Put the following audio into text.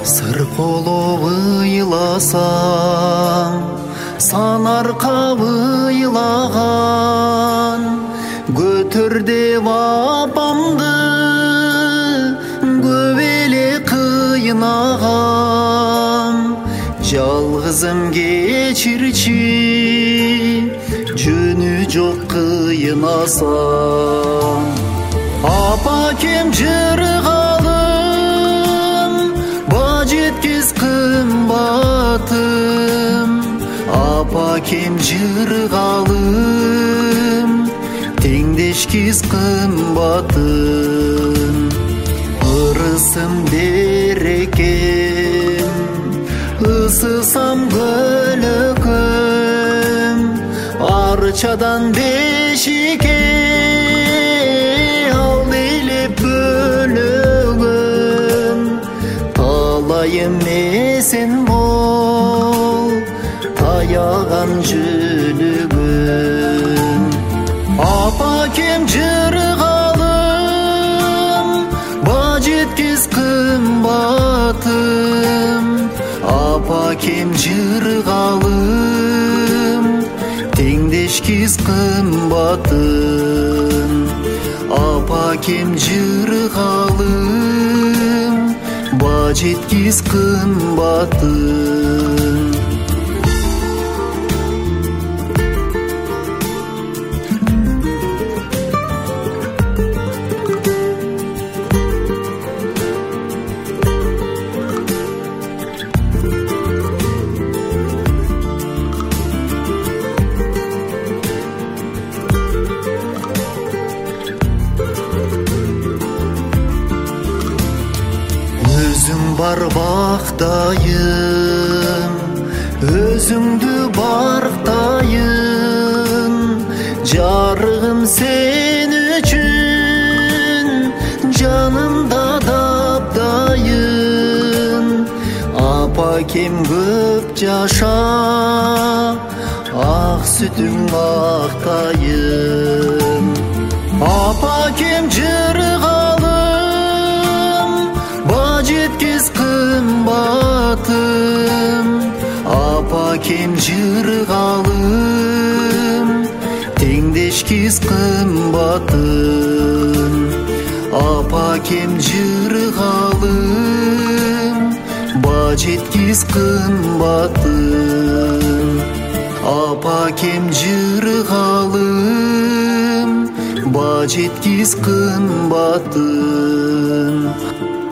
Сыр колоп ыйласаң, санарка ыйлаган, көтөр деп апамды көп эле кыйнагам. Жалгызым кечирчи, жөнү жок кыйнасам. Апа кем жыргалым, жеткиз кымбатым. Апа кем жыргалым, теңдешкиз кымбатым. Ырысым берекем, ысысам көлөкөм. Арчадан бешикке ал дейлеп бөлөгөм. Талайым эсен бол, таяган жөлөгөн. Апа кем жыргалым, жеткиз кымбатым. Апа кем жыргалым, теңдешкиз кымбатым. Апа кем жыргалым, жеткиз кымбатым. Өзің бар бақтайын, өзіңді барықтайын. Жарығым сен үшін, жанымда дабдайын. Апа кем көп жаша, ақ сүтің ақтайын. Апа кем жыргалым, жеткиз кымбатым. Апа кем жыргалым, теңдешкиз кымбатым. Апа кем жыргалым, жеткиз кымбатым. Апа кем жыргалым, жеткиз кымбатым.